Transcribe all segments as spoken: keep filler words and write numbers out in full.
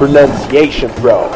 Pronunciation Pro.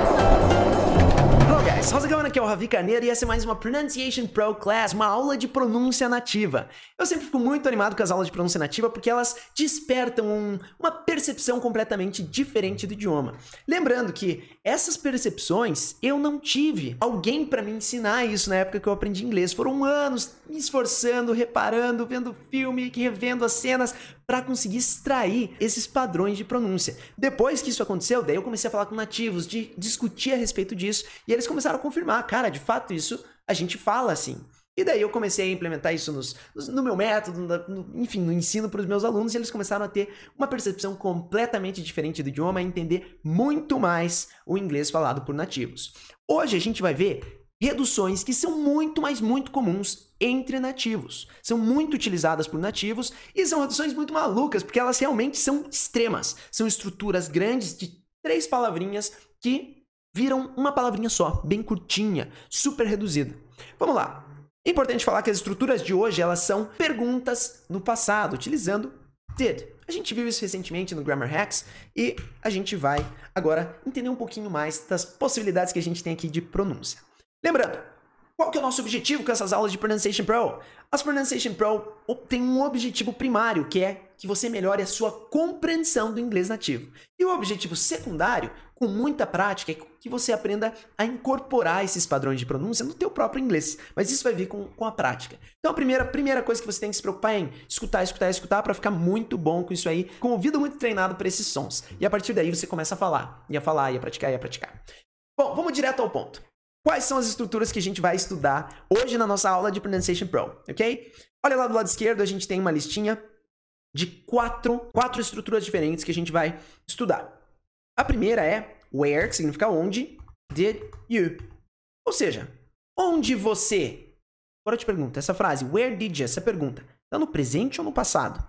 Hello guys, how's it going? Aqui é o Ravi Carneiro e essa é mais uma Pronunciation Pro Class, uma aula de pronúncia nativa. Eu sempre fico muito animado com as aulas de pronúncia nativa porque elas despertam um, uma percepção completamente diferente do idioma. Lembrando que essas percepções eu não tive alguém para me ensinar isso na época que eu aprendi inglês. Foram anos me esforçando, reparando, vendo filme, revendo as cenas para conseguir extrair esses padrões de pronúncia. Depois que isso aconteceu, daí eu comecei a falar com nativos, de discutir a respeito disso, e eles começaram a confirmar, cara, de fato isso a gente fala assim. E daí eu comecei a implementar isso nos, no meu método, no, enfim, no ensino para os meus alunos, e eles começaram a ter uma percepção completamente diferente do idioma, a entender muito mais o inglês falado por nativos. Hoje a gente vai ver reduções que são muito, mas muito comuns entre nativos. São muito utilizadas por nativos e são reduções muito malucas, porque elas realmente são extremas. São estruturas grandes de três palavrinhas que viram uma palavrinha só, bem curtinha, super reduzida. Vamos lá. É importante falar que as estruturas de hoje, elas são perguntas no passado, utilizando did. A gente viu isso recentemente no Grammar Hacks e a gente vai agora entender um pouquinho mais das possibilidades que a gente tem aqui de pronúncia. Lembrando, qual que é o nosso objetivo com essas aulas de Pronunciation Pro? As Pronunciation Pro têm um objetivo primário, que é que você melhore a sua compreensão do inglês nativo. E o objetivo secundário, com muita prática, é que você aprenda a incorporar esses padrões de pronúncia no teu próprio inglês. Mas isso vai vir com, com a prática. Então a primeira, primeira coisa que você tem que se preocupar é em escutar, escutar, escutar para ficar muito bom com isso aí, com o ouvido muito treinado para esses sons. E a partir daí você começa a falar, e a falar, e a praticar, e a praticar. Bom, vamos direto ao ponto. Quais são as estruturas que a gente vai estudar hoje na nossa aula de Pronunciation Pro, ok? Olha lá do lado esquerdo, a gente tem uma listinha de quatro, quatro estruturas diferentes que a gente vai estudar. A primeira é where, que significa onde, did you. Ou seja, onde você... Agora eu te pergunto, essa frase, where did you, essa pergunta, está no presente ou no passado?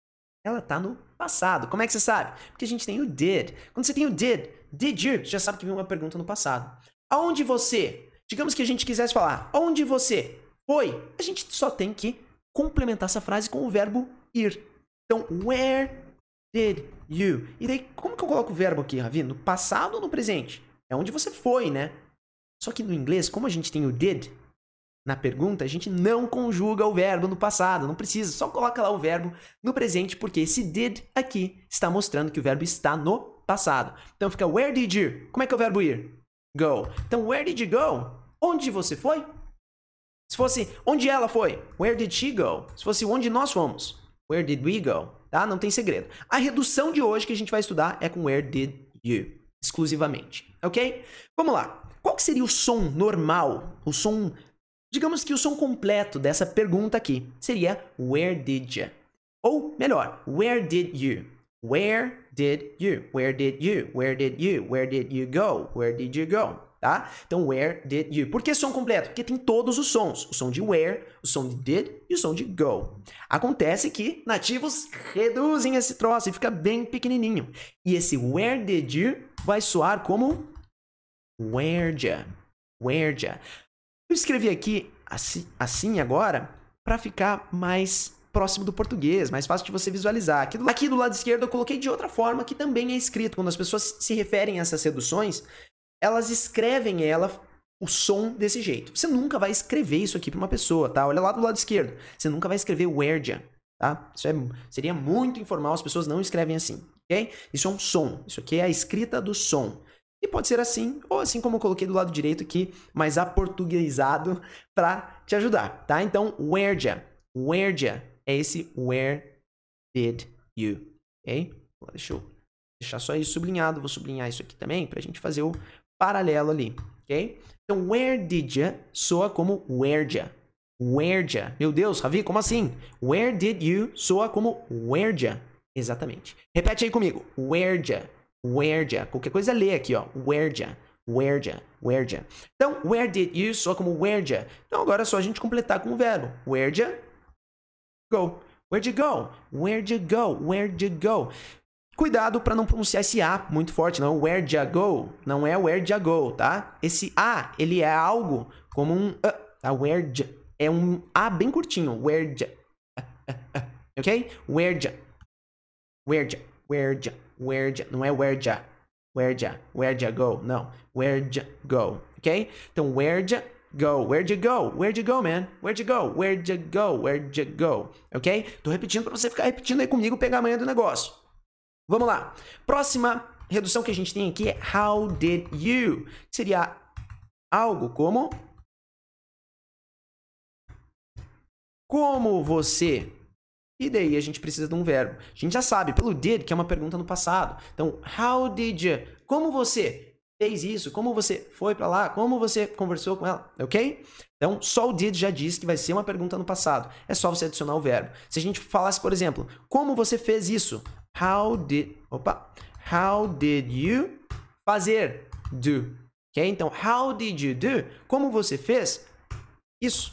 Ela está no passado. Como é que você sabe? Porque a gente tem o did. Quando você tem o did, did you, já sabe que vem uma pergunta no passado. Aonde você, digamos que a gente quisesse falar, aonde você foi, a gente só tem que complementar essa frase com o verbo ir. Então, where did you? E daí, como que eu coloco o verbo aqui, Ravi? No passado ou no presente? É onde você foi, né? Só que no inglês, como a gente tem o did na pergunta, a gente não conjuga o verbo no passado, não precisa, só coloca lá o verbo no presente, porque esse did aqui está mostrando que o verbo está no passado. Então fica where did you? Como é que é o verbo ir? Go. Então, where did you go? Onde você foi? Se fosse, onde ela foi? Where did she go? Se fosse, onde nós fomos? Where did we go? Tá? Não tem segredo. A redução de hoje que a gente vai estudar é com where did you, exclusivamente. Ok? Vamos lá. Qual que seria o som normal? O som, digamos que o som completo dessa pergunta aqui seria where did you? Ou, melhor, where did you? Where did you? Where did you? Where did you? Where did you go? Where did you go? Tá? Então, where did you? Por que som completo? Porque tem todos os sons. O som de where, o som de did e o som de go. Acontece que nativos reduzem esse troço e fica bem pequenininho. E esse where did you vai soar como where'd ya? Where'd ya? Eu escrevi aqui assim, assim agora para ficar mais próximo do português, mais fácil de você visualizar. Aqui do, aqui do lado esquerdo eu coloquei de outra forma que também é escrito. Quando as pessoas se referem a essas reduções, elas escrevem ela, o som desse jeito. Você nunca vai escrever isso aqui para uma pessoa, tá? Olha lá do lado esquerdo. Você nunca vai escrever where'd ya, tá? Isso é, seria muito informal, as pessoas não escrevem assim, ok? Isso é um som. Isso aqui é a escrita do som. E pode ser assim, ou assim como eu coloquei do lado direito aqui, mais aportuguesado para te ajudar, tá? Então, where'd ya? Where'd ya? É esse where did you, ok? Deixa eu deixar só isso sublinhado, vou sublinhar isso aqui também para a gente fazer o paralelo ali, ok? Então, where did ya soa como where'd ya. Where'd ya. Meu Deus, Ravi, como assim? Where did you soa como where'd ya. Exatamente. Repete aí comigo. Where'd ya. Where'd ya. Qualquer coisa lê aqui, ó. Where'd ya. Where'd ya. Where'd ya. Então, where did you soa como where'd ya. Então, agora é só a gente completar com o verbo. Where'd ya go. Where'd you go? Where'd you go? Where'd you go? Cuidado para não pronunciar esse A muito forte, não. Where'd you go? Não é where'd you go, tá? Esse A, ele é algo como um... Uh, tá? Where'd you, é um A bem curtinho. Where'd you, uh, uh, uh, ok? Where'd you, where'd you, where'd you, where'd you. Não é where'd you, Where'd ya? Where'd ya go? Não. Where'd ya go? Ok? Então, where'd ya go? Where'd you go? Where'd you go, man? Where'd you go? Where'd you go? Where'd you go? Ok? Tô repetindo para você ficar repetindo aí comigo, pegar a manhã do negócio. Vamos lá. Próxima redução que a gente tem aqui é how did you? Seria algo como... Como você... E daí a gente precisa de um verbo. A gente já sabe, pelo did, que é uma pergunta no passado. Então, how did you? Como você fez isso? Como você foi pra lá? Como você conversou com ela? Ok? Então, só o did já diz que vai ser uma pergunta no passado. É só você adicionar o verbo. Se a gente falasse, por exemplo, como você fez isso? How did... Opa! How did you fazer? Do. Ok? Então, how did you do? Como você fez isso?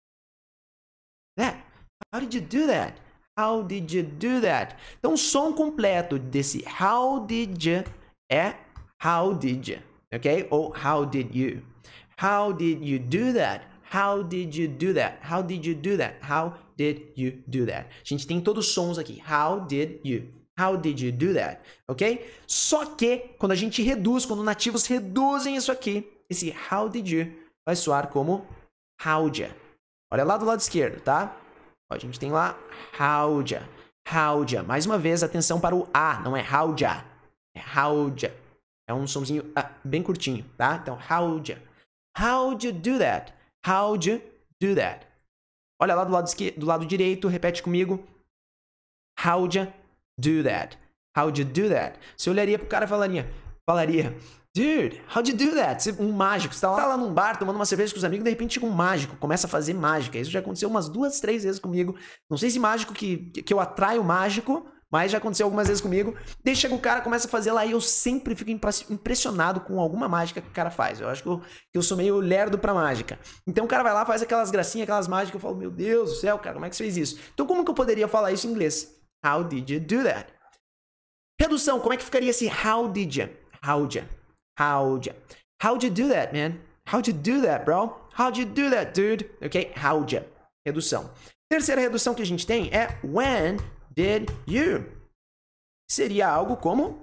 That. How did you do that? How did you do that? Então, o som completo desse how did you é how did you, ok? Ou how did you? How did you do that? How did you do that? How did you do that? How did you do that? A gente tem todos os sons aqui. How did you? How did you do that? Ok? Só que, quando a gente reduz, quando nativos reduzem isso aqui, esse how did you vai soar como how'd ya. Olha lá do lado esquerdo, tá? A gente tem lá how'd ya, how'd ya. Mais uma vez, atenção para o A, não é how'd ya, é how'd ya. É um somzinho ah, bem curtinho, tá? Então, how'd ya. How'd you do that? How'd you do that? Olha lá do lado, esquerdo, do lado direito, repete comigo. How'd you do that? How'd you do that? Você olharia pro cara e falaria, falaria... Dude, how'd you do that? Um mágico, você tá lá num bar tomando uma cerveja com os amigos, de repente chega um mágico, começa a fazer mágica. Isso já aconteceu umas duas, três vezes comigo. Não sei se mágico que, que eu atraio mágico, mas já aconteceu algumas vezes comigo. Daí chega o cara, começa a fazer lá e eu sempre fico impressionado com alguma mágica que o cara faz. Eu acho que eu, que eu sou meio lerdo pra mágica. Então o cara vai lá, faz aquelas gracinhas, aquelas mágicas, eu falo, meu Deus do céu, cara, como é que você fez isso? Então como que eu poderia falar isso em inglês? How did you do that? Redução, como é que ficaria esse how did you? How'd you? How'd you? How'd you do that, man? How'd you do that, bro? How'd you do that, dude? Ok? How'd you? Redução. Terceira redução que a gente tem é when did you? Seria algo como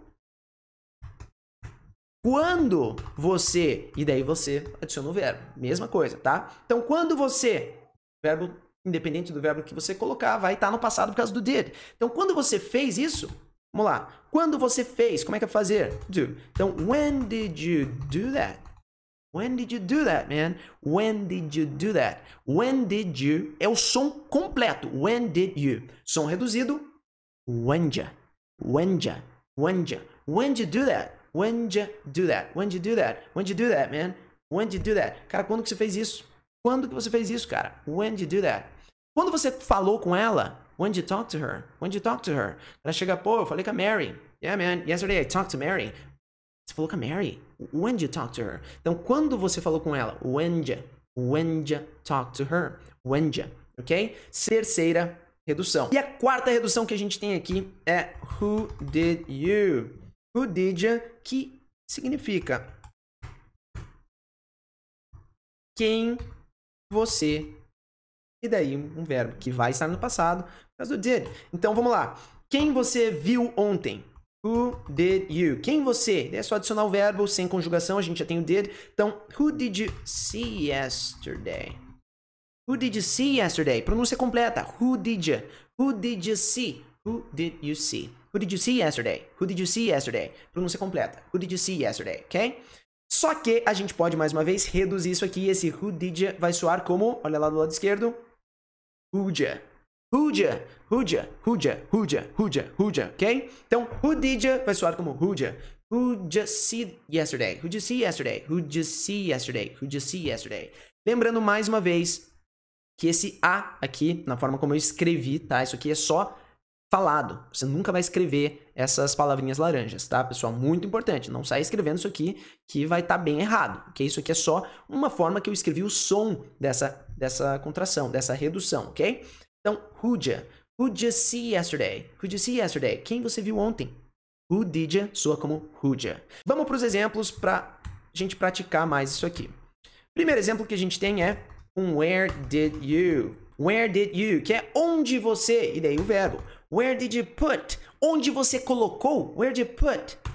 quando você, e daí você adiciona o verbo. Mesma coisa, tá? Então, quando você, verbo independente do verbo que você colocar, vai estar no passado por causa do did. Então, quando você fez isso, vamos lá. Quando você fez, como é que é fazer? Do. Então, when did you do that? When did you do that, man? When did you do that? When did you é o som completo. When did you? Som reduzido. When ya. When ya. When ya. When did you do that? When did you do that? When did you do that? When did you do that, man? When did you do that? Cara, quando que você fez isso? Quando que você fez isso, cara? When did you do that? Quando você falou com ela? When did you talk to her? When did you talk to her? Ela chega, pô, eu falei com a Mary. Yeah, man, yesterday I talked to Mary. Você falou com a Mary? When did you talk to her? Então, quando você falou com ela? When did you? When did you talk to her? When did you? Ok? Terceira redução. E a quarta redução que a gente tem aqui é who did you? Who did you? Que significa quem você... E daí um verbo que vai estar no passado, por causa do did. Então vamos lá. Quem você viu ontem? Who did you? Quem você? É só adicionar o verbo sem conjugação, a gente já tem o did. Então, who did you see yesterday? Who did you see yesterday? Pronúncia completa. Who did you? Who did you see? Who did you see? Who did you see yesterday? Who did you see yesterday? Pronúncia completa. Who did you see yesterday? Ok? Só que a gente pode, mais uma vez, reduzir isso aqui. Esse who did you vai soar como, olha lá do lado esquerdo, who'd ya, who'd ya, who'd ya, who'd ya, who'd ya, who'd ya, who'd ya, ok? Então, who did ya vai soar como who'd ya. Who'd you see yesterday? Who'd you see yesterday? Who'd you see yesterday? Who'd you see yesterday? Lembrando mais uma vez que esse A aqui, na forma como eu escrevi, tá? Isso aqui é só falado. Você nunca vai escrever essas palavrinhas laranjas, tá, pessoal? Muito importante. Não saia escrevendo isso aqui que vai estar tá bem errado, ok? Isso aqui é só uma forma que eu escrevi o som dessa, dessa contração, dessa redução, ok? Então, who'd you? Who'd you see yesterday? Who'd you see yesterday? Quem você viu ontem? Who did you? Soa como who'd you. Vamos para os exemplos para a gente praticar mais isso aqui. Primeiro exemplo que a gente tem é um where did you? Where did you? Que é onde você, e daí o verbo. Where did you put? Onde você colocou? Where did you put?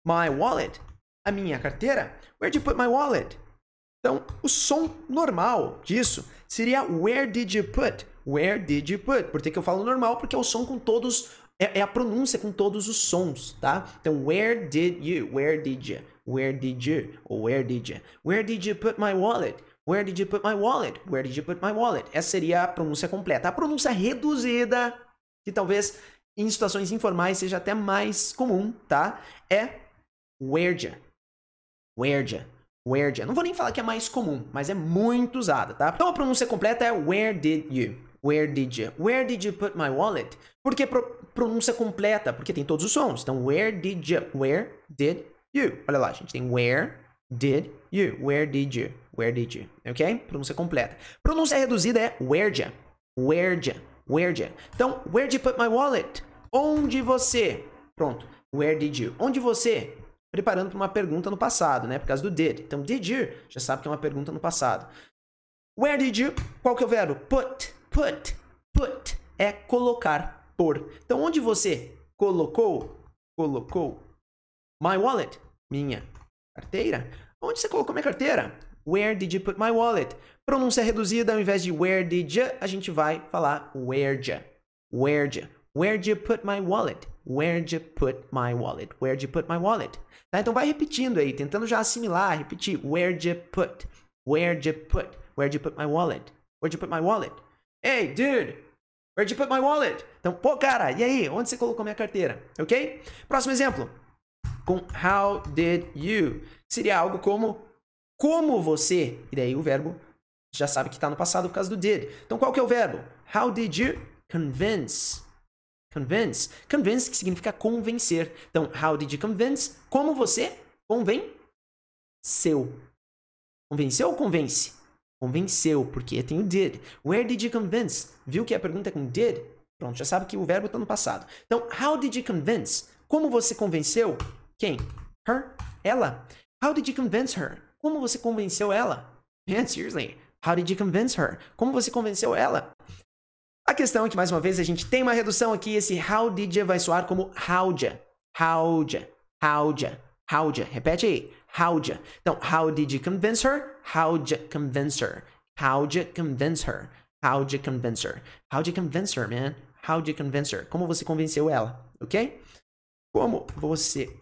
my wallet? A minha carteira? Where did you put my wallet? Então, o som normal disso seria where did you put? Where did you put? Por que que eu falo normal? Porque é o som com todos, é, é a pronúncia com todos os sons, tá? Então, where did you? Where did you? Where did you? Ou where did you? Where did you put my wallet? Where did you put my wallet? Where did you put my wallet? Essa seria a pronúncia completa. A pronúncia reduzida, que talvez em situações informais seja até mais comum, tá? É where'd you? Where'd you? Where'd you? Não vou nem falar que é mais comum, mas é muito usada, tá? Então a pronúncia completa é where did you? Where did you? Where did you put my wallet? Por que pro pronúncia completa? Porque tem todos os sons. Então, where did you? Where did you? Olha lá, a gente tem where did you? Where did you? Where did you? Ok? Pronúncia completa. Pronúncia reduzida é where'd you? Where'd you? Where'd you? Então, where did you put my wallet? Onde você? Pronto. Where did you? Onde você? Preparando para uma pergunta no passado, né? Por causa do did. Então, did you? Já sabe que é uma pergunta no passado. Where did you? Qual que é o verbo? Put. Put. Put. É colocar. Pôr. Então, onde você colocou? Colocou. My wallet. Minha carteira. Onde você colocou minha carteira? Where did you put my wallet? Pronúncia reduzida, ao invés de where did you, a gente vai falar where'd you. Where'd you? Where'd you put my wallet? Where'd you put my wallet? Where'd you put my wallet? Tá? Então vai repetindo aí, tentando já assimilar, repetir. Where'd you put? Where'd you put? Where'd you put my wallet? Where'd you put my wallet? Hey, dude! Where'd you put my wallet? Então, pô, cara, e aí? Onde você colocou minha carteira? Ok? Próximo exemplo. Com how did you? Seria algo como como você? E daí o verbo já sabe que está no passado por causa do did. Então, qual que é o verbo? How did you convince? Convince. Convince, que significa convencer. Então, how did you convince? Como você convenceu? Convenceu ou convence? Convenceu, porque tem o did. Where did you convince? Viu que a pergunta é com did? Pronto, já sabe que o verbo está no passado. Então, how did you convince? Como você convenceu? Quem? Her? Ela. How did you convince her? Como você convenceu ela? Man, seriously. How did you convince her? Como você convenceu ela? A questão é que, mais uma vez, a gente tem uma redução aqui. Esse how did you vai soar como how'd you. How'd you. How'd you. How'd you. Repete aí. How'd you. Então, how did you convince her? How'd you convince her? How'd you convince her? How'd you convince her? How'd you convince her, man? How'd you convince her? Como você convenceu ela? Ok? Como você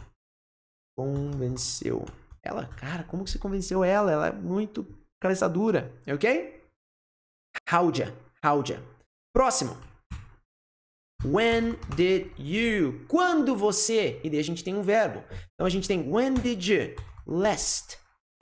convenceu ela? Cara, como você convenceu ela? Ela é muito cabeça dura. Ok? How'd you. How'd you. Próximo. When did you? Quando você? E daí a gente tem um verbo. Então a gente tem when did you last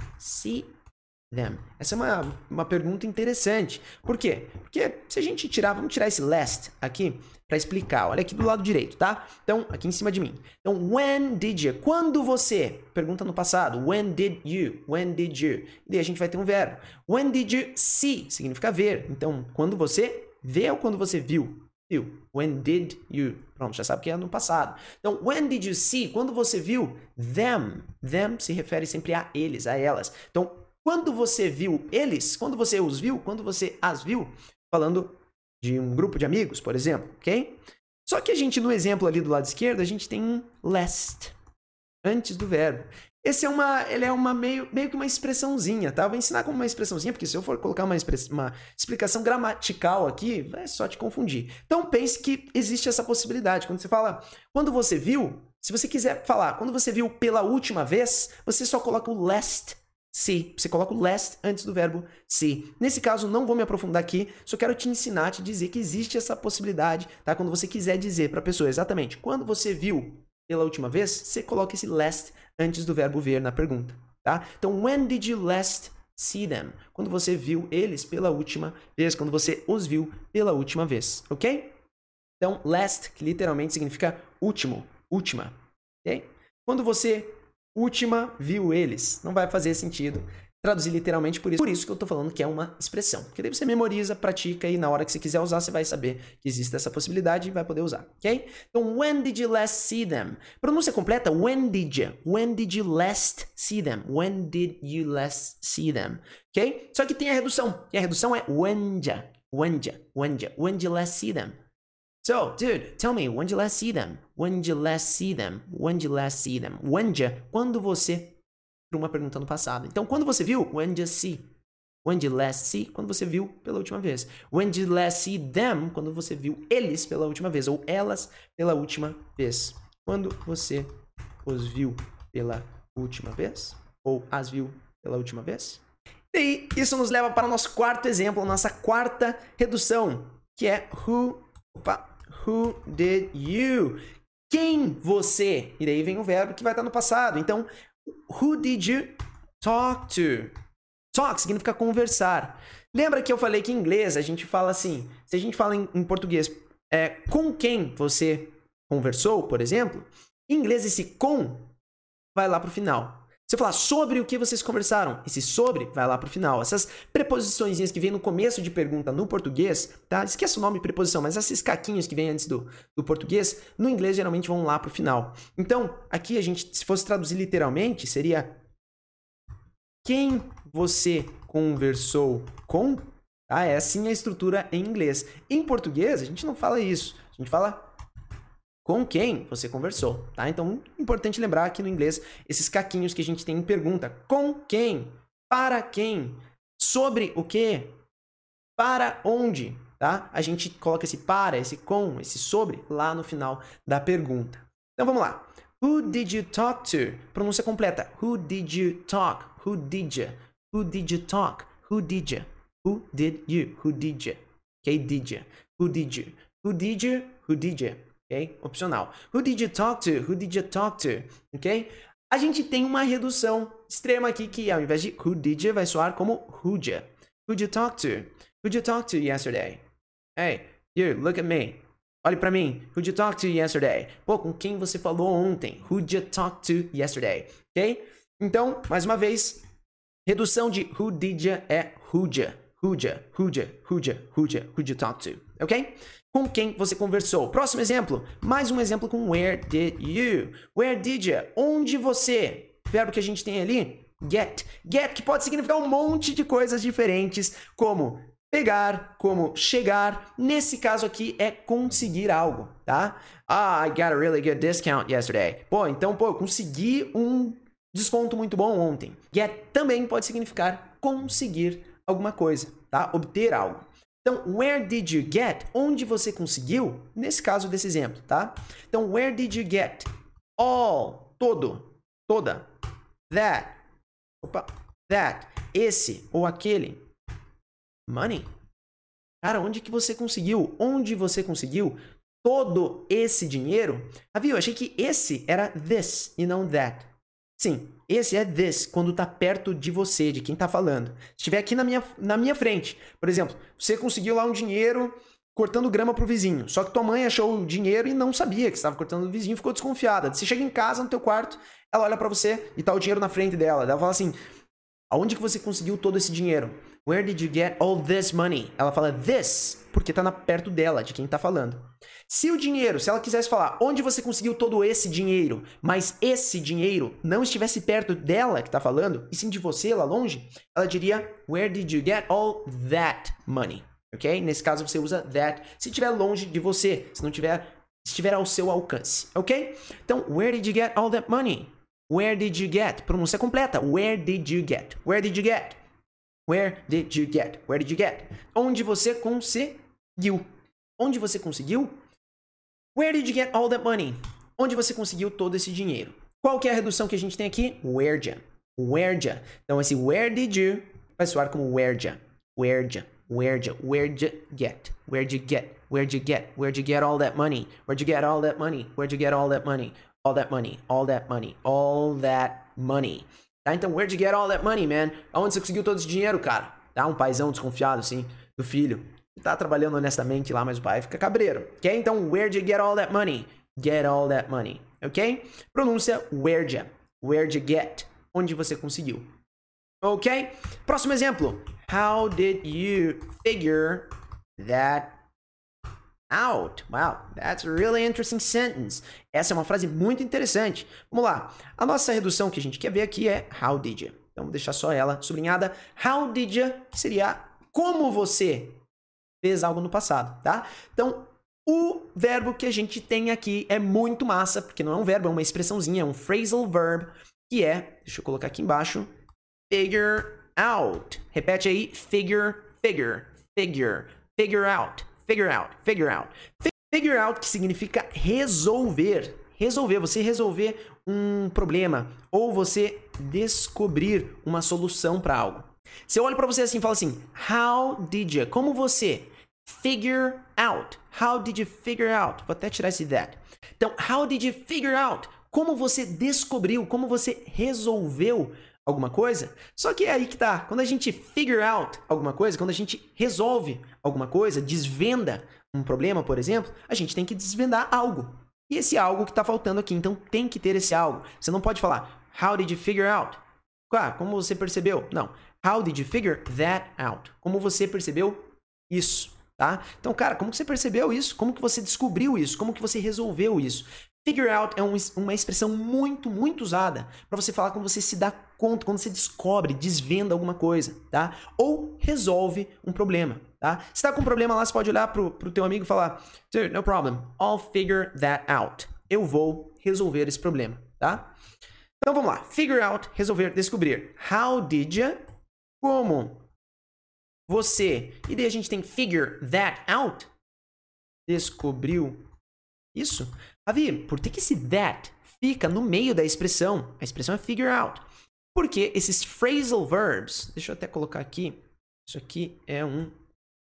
see them? Essa é uma, uma pergunta interessante. Por quê? Porque se a gente tirar, vamos tirar esse last aqui para explicar. Olha aqui do lado direito, tá? Então, aqui em cima de mim. Então, when did you? Quando você? Pergunta no passado. When did you? When did you? E daí a gente vai ter um verbo. When did you see? Significa ver. Então, quando você vê ou quando você viu? Viu. When did you? Pronto, já sabe que é no passado. Então, when did you see? Quando você viu them? Them se refere sempre a eles, a elas. Então, quando você viu eles? Quando você os viu? Quando você as viu? Falando de um grupo de amigos, por exemplo, ok? Só que a gente, no exemplo ali do lado esquerdo, a gente tem um last antes do verbo. Esse é uma, ele é uma meio, meio que uma expressãozinha, tá? Eu vou ensinar como uma expressãozinha, porque se eu for colocar uma, express, uma explicação gramatical aqui, é só te confundir. Então, pense que existe essa possibilidade. Quando você fala, quando você viu, se você quiser falar, quando você viu pela última vez, você só coloca o last see. Você coloca o last antes do verbo see. Nesse caso, não vou me aprofundar aqui, só quero te ensinar, te dizer que existe essa possibilidade, tá? Quando você quiser dizer para a pessoa exatamente, quando você viu pela última vez, você coloca esse last antes do verbo ver na pergunta, tá? Então, when did you last see them? Quando você viu eles pela última vez, quando você os viu pela última vez, ok? Então, last, que literalmente significa último, última, ok? Quando você última viu eles, não vai fazer sentido traduzir literalmente por isso. Por isso que eu tô falando que é uma expressão. Porque daí você memoriza, pratica e na hora que você quiser usar, você vai saber que existe essa possibilidade e vai poder usar, ok? Então, when did you last see them? Pronúncia completa, when did you? When did you last see them? When did you last see them? Ok? Só que tem a redução. E a redução é when ya, when ya, when ya, when did you last see them? So, dude, tell me, when did you last see them? When did you last see them? When did you last see them? When did you, quando você, para uma pergunta no passado. Então, quando você viu? When did you see? When did you last see? Quando você viu pela última vez. When did you last see them? Quando você viu eles pela última vez. Ou elas pela última vez. Quando você os viu pela última vez? Ou as viu pela última vez? E isso nos leva para o nosso quarto exemplo, nossa quarta redução, que é who, opa, who did you? Quem você? E daí vem o verbo que vai estar no passado. Então, who did you talk to? Talk significa conversar. Lembra que eu falei que em inglês a gente fala assim, se a gente fala em, em português, é, com quem você conversou, por exemplo, em inglês esse com vai lá para o final. Se eu falar sobre o que vocês conversaram, esse sobre vai lá para o final. Essas preposições que vêm no começo de pergunta no português, tá? Esqueça o nome preposição, mas esses caquinhos que vêm antes do, do português, no inglês geralmente vão lá para o final. Então, aqui a gente, se fosse traduzir literalmente, seria quem você conversou com? Ah, é assim a estrutura em inglês. Em português, a gente não fala isso. A gente fala com quem você conversou, tá? Então, importante lembrar aqui no inglês esses caquinhos que a gente tem em pergunta. Com quem? Para quem? Sobre o quê? Para onde? Tá? A gente coloca esse para, esse com, esse sobre lá no final da pergunta. Então, vamos lá. Who did you talk to? Pronúncia completa. Who did you talk? Who did you? Who did you talk? Who did you? Who did you? Who did you? Okay, did you? Who did you? Who did you? Who did you? Ok? Opcional. Who did you talk to? Who did you talk to? Ok? A gente tem uma redução extrema aqui que ao invés de who did you vai soar como who'd you? Who'd you talk to? Who'd you talk to yesterday? Hey, you, look at me. Olhe pra mim. Who'd you talk to yesterday? Pô, com quem você falou ontem? Who'd you talk to yesterday? Ok? Então, mais uma vez, redução de who did you é who'd you? Who'd you? Who'd you? Who'd you? Who'd you? Who'd you talk to? Ok? Com quem você conversou. Próximo exemplo. Mais um exemplo com where did you? Where did you? Onde você? Verbo que a gente tem ali, get. Get, que pode significar um monte de coisas diferentes, como pegar, como chegar. Nesse caso aqui é conseguir algo, tá? Ah, I got a really good discount yesterday. Pô, então, pô, eu consegui um desconto muito bom ontem. Get também pode significar conseguir alguma coisa, tá? Obter algo. Então, where did you get? Onde você conseguiu? Nesse caso desse exemplo, tá? Então, where did you get? All, todo, toda, that, opa, that, esse ou aquele, money. Cara, onde que você conseguiu? Onde você conseguiu todo esse dinheiro? Ah, viu? Eu achei que esse era this e não that. Sim, esse é this, quando tá perto de você, de quem tá falando. Se estiver aqui na minha, na minha frente, por exemplo, você conseguiu lá um dinheiro cortando grama pro vizinho, só que tua mãe achou o dinheiro e não sabia que estava cortando o vizinho, ficou desconfiada. Você chega em casa, no teu quarto, ela olha pra você e tá o dinheiro na frente dela. Ela fala assim, aonde que você conseguiu todo esse dinheiro? Where did you get all this money? Ela fala this, porque tá na, perto dela, de quem tá falando. Se o dinheiro, se ela quisesse falar onde você conseguiu todo esse dinheiro, mas esse dinheiro não estivesse perto dela que tá falando, e sim de você lá longe, ela diria where did you get all that money? Ok? Nesse caso você usa that se estiver longe de você, se não tiver, se estiver ao seu alcance. Ok? Então, where did you get all that money? Where did you get? Pronúncia completa. Where did you get? Where did you get? Where did you get? Where did you get? Onde você conseguiu? Onde você conseguiu? Where did you get all that money? Onde você conseguiu todo esse dinheiro? Qual que é a redução que a gente tem aqui? Where'd ya? Where'd ya? Então esse where did you vai soar como where'd ya? Where'd ya? Where'd ya? Where'd you get? Where'd you get? Where'd you get? Where'd you get all that money? Where'd you get all that money? Where'd you get all that money? All that money, all that money, all that money. Tá? Então, where'd you get all that money, man? Aonde você conseguiu todo esse dinheiro, cara? Tá? Um paizão desconfiado, assim, do filho. Tá trabalhando honestamente lá, mas o pai fica cabreiro. Ok? Então, where'd you get all that money? Get all that money. Ok? Pronúncia where'd ya. Where'd you get? Onde você conseguiu. Ok? Próximo exemplo. How did you figure that out? Wow, that's a really interesting sentence. Essa é uma frase muito interessante. Vamos lá. A nossa redução que a gente quer ver aqui é how did you. Então, vou deixar só ela sublinhada. How did you seria como você fez algo no passado, tá? Então, O verbo que a gente tem aqui é muito massa, porque não é um verbo, é uma expressãozinha, é um phrasal verb, que é, deixa eu colocar aqui embaixo, figure out. Repete aí, figure, figure, figure, figure out, figure out, figure out. Figure out, que significa resolver. Resolver, você resolver um problema, ou você descobrir uma solução para algo. Se eu olho para você assim e falo assim, how did you, como você figure out? How did you figure out? Vou até tirar esse that. Então, how did you figure out? Como você descobriu, como você resolveu alguma coisa? Só que é aí que tá. Quando a gente figure out alguma coisa, quando a gente resolve alguma coisa, desvenda um problema, por exemplo, a gente tem que desvendar algo. E esse algo que tá faltando aqui, então tem que ter esse algo. Você não pode falar, how did you figure out? Ah, como você percebeu? Não. How did you figure that out? Como você percebeu isso? Tá? Então, cara, como que você percebeu isso? Como que você descobriu isso? Como que você resolveu isso? Figure out é um, uma expressão muito, muito usada para você falar quando você se dá conta, quando você descobre, desvenda alguma coisa, tá? Ou resolve um problema, tá? Se tá com um problema lá, você pode olhar pro, pro teu amigo e falar, no problem, I'll figure that out. Eu vou resolver esse problema, tá? Então, vamos lá. Figure out, resolver, descobrir. How did you? Como você, e daí a gente tem figure that out, descobriu isso. Ravi, por que que esse that fica no meio da expressão? A expressão é figure out. Porque esses phrasal verbs, deixa eu até colocar aqui, isso aqui é um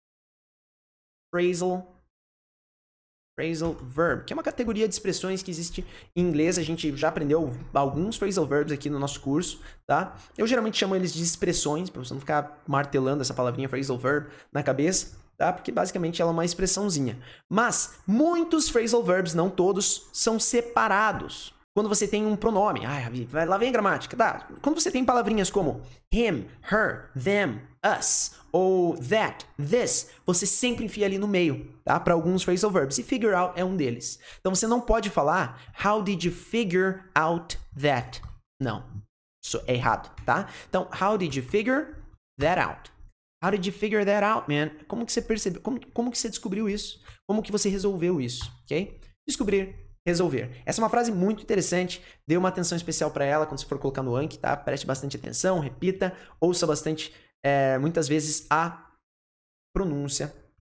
phrasal, phrasal verb, que é uma categoria de expressões que existe em inglês. A gente já aprendeu alguns phrasal verbs aqui no nosso curso, tá? Eu geralmente chamo eles de expressões, para você não ficar martelando essa palavrinha phrasal verb na cabeça, tá? Porque basicamente ela é uma expressãozinha. Mas muitos phrasal verbs, não todos, são separados. Quando você tem um pronome, ai, Ravi, lá vem a gramática, tá? Quando você tem palavrinhas como him, her, them, us, ou that, this, você sempre enfia ali no meio, tá? Para alguns phrasal verbs. E figure out é um deles. Então você não pode falar, how did you figure out that? Não. Isso é errado, tá? Então, how did you figure that out? How did you figure that out, man? Como que você percebeu? Como, como que você descobriu isso? Como que você resolveu isso, ok? Descobrir, resolver. Essa é uma frase muito interessante. Dê uma atenção especial para ela quando você for colocar no Anki, tá? Preste bastante atenção, repita, ouça bastante, é, muitas vezes, a pronúncia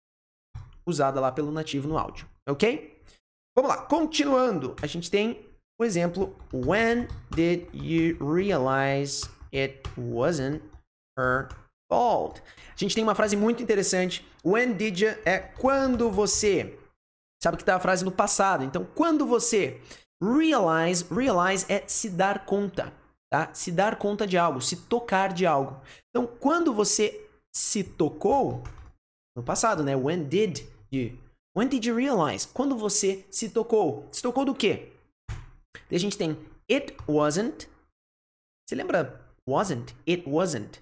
usada lá pelo nativo no áudio, ok? Vamos lá, continuando. A gente tem o exemplo, when did you realize it wasn't her fault? A gente tem uma frase muito interessante. When did you é quando você... Sabe que tá a frase no passado. Então, quando você realize, realize é se dar conta, tá? Se dar conta de algo, se tocar de algo. Então, quando você se tocou, no passado, né? When did you? When did you realize? Quando você se tocou. Se tocou do quê? Daí a gente tem it wasn't. Você lembra? Wasn't. It wasn't.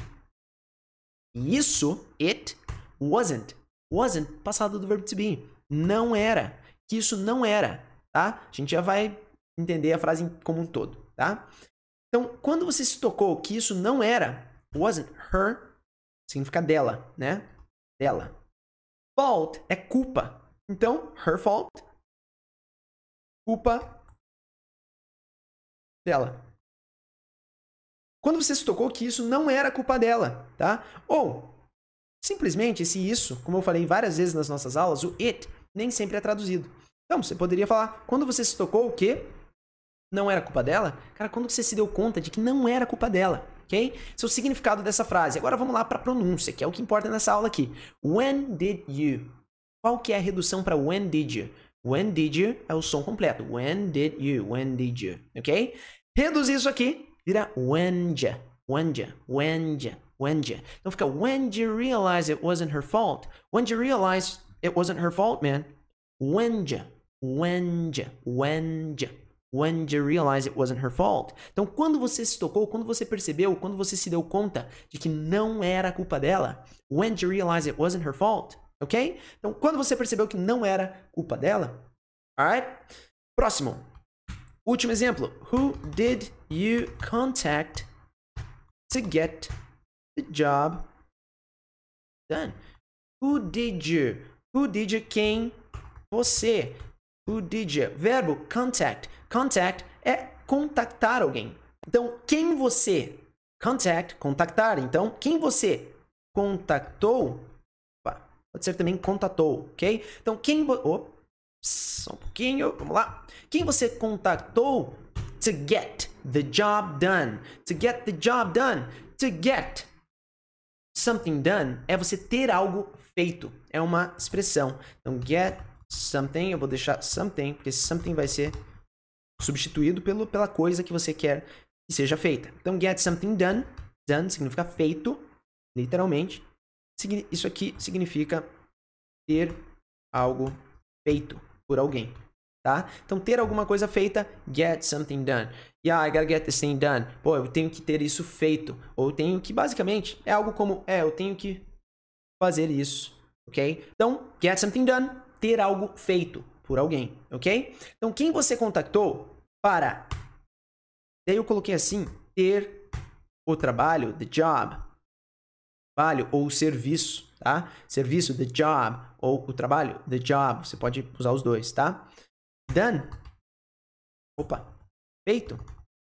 Isso, it wasn't. Wasn't, passado do verbo to be. Não era. Que isso não era, tá? A gente já vai entender a frase como um todo, tá? Então, quando você se tocou que isso não era, wasn't her, significa dela, né? Dela. Fault é culpa. Então, her fault, culpa dela. Quando você se tocou que isso não era culpa dela, tá? Ou, simplesmente, esse isso, como eu falei várias vezes nas nossas aulas, o it nem sempre é traduzido. Então, você poderia falar, quando você se tocou que não era culpa dela, cara, quando você se deu conta de que não era culpa dela, ok? Esse é o significado dessa frase. Agora vamos lá para a pronúncia, que é o que importa nessa aula aqui. When did you? Qual que é a redução para when did you? When did you é o som completo. When did you? When did you? Ok? Reduzir isso aqui, vira when ya, when ya, when ya, when ya. Então fica when did you realize it wasn't her fault? When did you realize it wasn't her fault, man? When ya, when ya, when ya. When did you realize it wasn't her fault? Então, quando você se tocou, quando você percebeu, quando você se deu conta de que não era culpa dela, when did you realize it wasn't her fault? Ok? Então, quando você percebeu que não era culpa dela, alright? Próximo. Último exemplo. Who did you contact to get the job done? Who did you? Who did you? Quem você. Who did you? Verbo contact. Contact é contactar alguém. Então, quem você? Contact, contactar. Então, quem você contactou? Opa, pode ser também contatou, ok? Então, quem... Oh, só um pouquinho, vamos lá. Quem você contactou to get the job done? To get the job done. To get something done é você ter algo feito. É uma expressão. Então, get something, eu vou deixar something, porque something vai ser substituído pelo, pela coisa que você quer que seja feita. Então, get something done. Done significa feito, literalmente. Isso aqui significa ter algo feito por alguém, tá? Então, ter alguma coisa feita, get something done. Yeah, I gotta get this thing done. Pô, eu tenho que ter isso feito. Ou eu tenho que, basicamente, é algo como, é, eu tenho que fazer isso, ok? Então, get something done, ter algo feito por alguém, ok? Então, quem você contactou para... Daí eu coloquei assim, ter o trabalho, the job, trabalho ou serviço, tá? Serviço, the job, ou o trabalho, the job. Você pode usar os dois, tá? Done. Opa. Feito.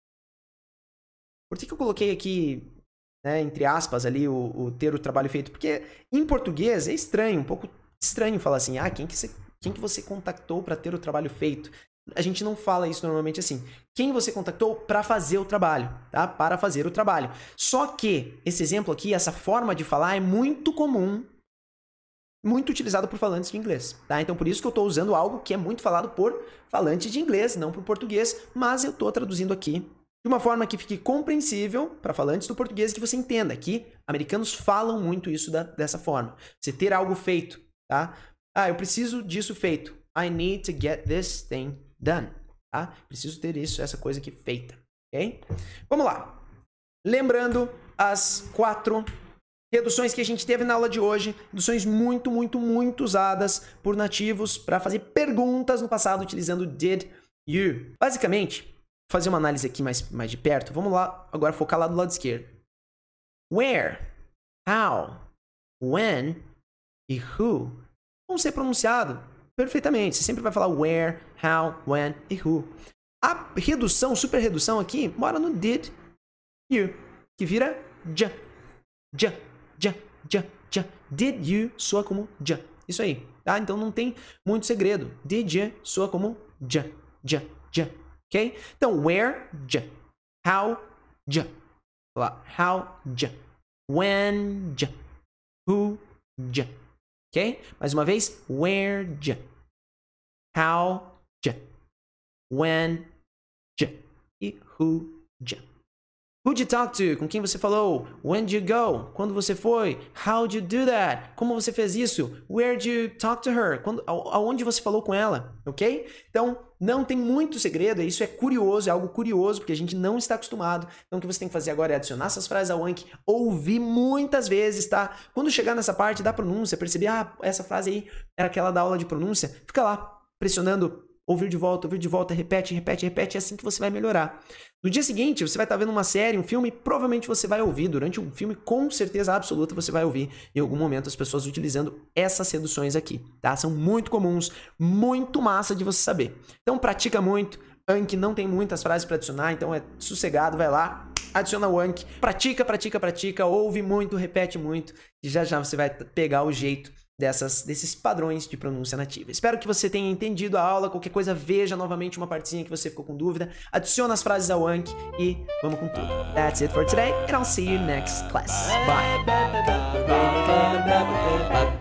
Por que que eu coloquei aqui, né, entre aspas, ali, o, o ter o trabalho feito? Porque em português é estranho, um pouco estranho falar assim, ah, quem que você, quem que você contactou para ter o trabalho feito? A gente não fala isso normalmente assim. Quem você contactou para fazer o trabalho, tá? Para fazer o trabalho. Só que esse exemplo aqui, essa forma de falar é muito comum, muito utilizado por falantes de inglês, tá? Então, por isso que eu estou usando algo que é muito falado por falantes de inglês, não por português, mas eu estou traduzindo aqui de uma forma que fique compreensível para falantes do português, que você entenda que americanos falam muito isso da, dessa forma. Você ter algo feito, tá? Ah, eu preciso disso feito. I need to get this thing done, tá? Preciso ter isso, essa coisa aqui feita, ok? Vamos lá. Lembrando as quatro reduções que a gente teve na aula de hoje, reduções muito, muito, muito usadas por nativos para fazer perguntas no passado utilizando did you. Basicamente, vou fazer uma análise aqui mais, mais de perto. Vamos lá, agora focar lá do lado esquerdo. Where, how, when e who vão ser pronunciados perfeitamente. Você sempre vai falar where, how, when e who. A redução, super redução aqui, mora no did you, que vira ja, ja. Ja, ja, ja. Did you soa como ja. Isso aí, tá? Então não tem muito segredo. Did you soa como ja, ja, ja. Ok? Então, where, ja. How, ja. Lá, how, ja. When, ja. Who, ja. Ok? Mais uma vez, where, ja. How, ja. When, ja. E who, ja. Who'd you talk to? Com quem você falou? When'd you go? Quando você foi? How'd you do that? Como você fez isso? Where'd you talk to her? Quando, aonde você falou com ela? Ok? Então, não tem muito segredo. Isso é curioso, é algo curioso, porque a gente não está acostumado. Então, o que você tem que fazer agora é adicionar essas frases ao Anki, ouvir muitas vezes, tá? Quando chegar nessa parte da pronúncia, perceber, ah, essa frase aí era aquela da aula de pronúncia, fica lá, pressionando, ouvir de volta, ouvir de volta, repete, repete, repete, é assim que você vai melhorar. No dia seguinte, você vai estar vendo uma série, um filme, provavelmente você vai ouvir, durante um filme, com certeza absoluta, você vai ouvir em algum momento as pessoas utilizando essas reduções aqui, tá? São muito comuns, muito massa de você saber. Então, pratica muito. Anki não tem muitas frases para adicionar, então é sossegado, vai lá, adiciona o Anki, pratica, pratica, pratica, ouve muito, repete muito, e já já você vai pegar o jeito Dessas, desses padrões de pronúncia nativa. Espero que você tenha entendido a aula. Qualquer coisa, veja novamente uma partezinha que você ficou com dúvida. Adiciona as frases ao Anki e vamos com tudo. That's it for today, and I'll see you next class. Bye!